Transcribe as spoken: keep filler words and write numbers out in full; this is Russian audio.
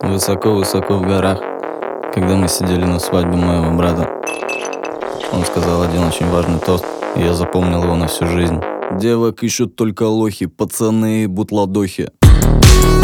Высоко-высоко в горах, когда мы сидели на свадьбе моего брата, он сказал один очень важный тост, и я запомнил его на всю жизнь. Девок ищут только лохи, пацаны и бутладохи.